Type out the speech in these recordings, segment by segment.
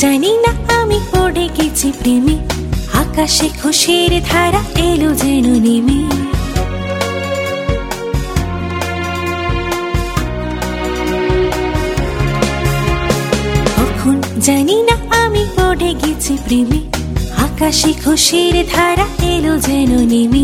জানি না আমি পড়ে গেছি প্রেমে, আকাশে খুশির ধারা এলো যেন নেমে। কখন জানি না আমি পড়ে গেছি প্রেমে, আকাশে খুশির ধারা এলো যেন নেমে।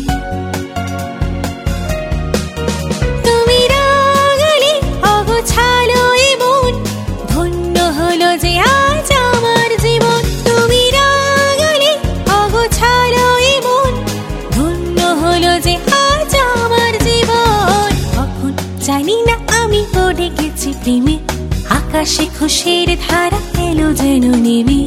তুমি রাগালে অগোছালো এমন, ধন্য হলো যে আজ আমার জীবন। তুমি রাগালে অগোছালো এমন, ধন্য হলো যে আজ আমার জীবন। কখন জানি না আমি পড়ে গেছি প্রেমে, আকাশে খুশির ধারা এলো যেন নেমে।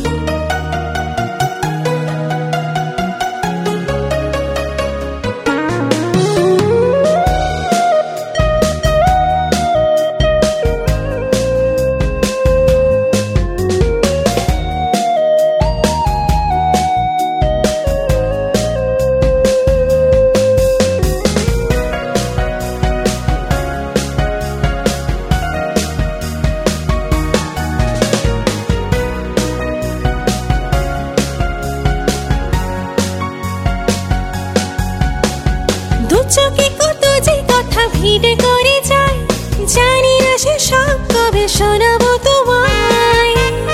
চোখে কত যে কথা ভিড়ে করে যায়, জানি না সে সব কবে শোনাবো তোমায়।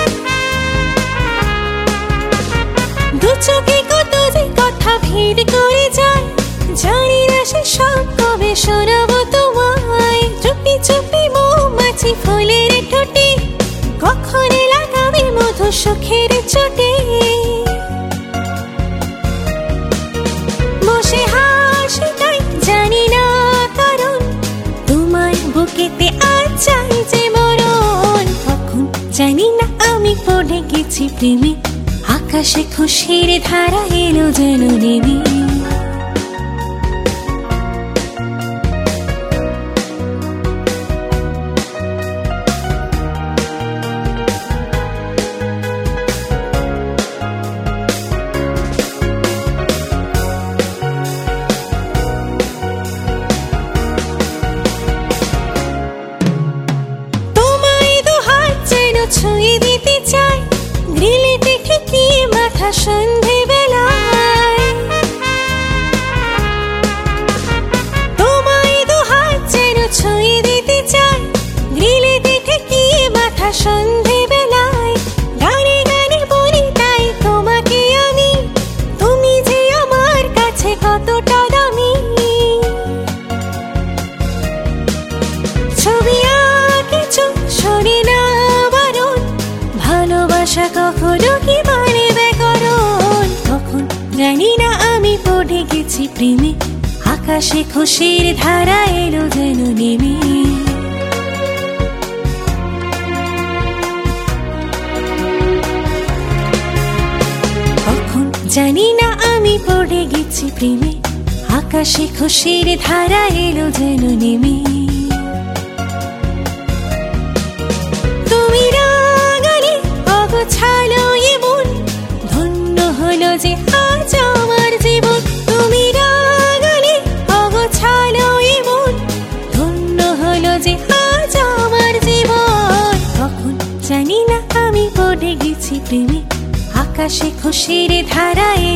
দু চোখে কত যে কথা ভিড় করে যায়, জানি না সে সব কবে শোনাবো তোমায়। চুপি চুপি মৌমাছি ফুলের ঠোঁটে, কখন লাগাবে মধু সুখের চোটে। বসে হাসি তাই জানি না কারণ, তোমার বুকেতে আজ চাই যে মরণ। কখন জানি না আমি পড়ে গেছি প্রেমে, আকাশে খুশির ধারা এলো যেন নেমে। ছুঁয়ে দিতে চাই গ্রিলে দেখে কি মাথা সন্ধেবেলায়। তোমায় দু হাত যেন ছুঁয়ে দিতে চাই গ্রিলে দেখে কি মাথা সন্ধেবেলায়। গানে গানে বলি তাই তোমাকে আমি, তুমি যে আমার কাছে কতটা দামি। ছবি আঁকে চোখ শোনে না ভালোবাসা কখনো কি মানে ব্যাকরণ। কখন জানি না আমি পড়ে গেছি প্রেমে, আকাশে খুশির ধারা এলো যেন নেমে। কখন জানি না আমি পড়ে গেছি প্রেমে, আকাশে খুশির ধারা এলো যেন নেমে। ছালো এমন, ধন্য হলো যে আজ আমার জীবন। তুমি রাগালে অগোছালো এমন, ধন্য হলো যে আজ আমার জীবন। কখন জানি না আমি পড়ে গেছি প্রেমে, আকাশে খুশির ধারা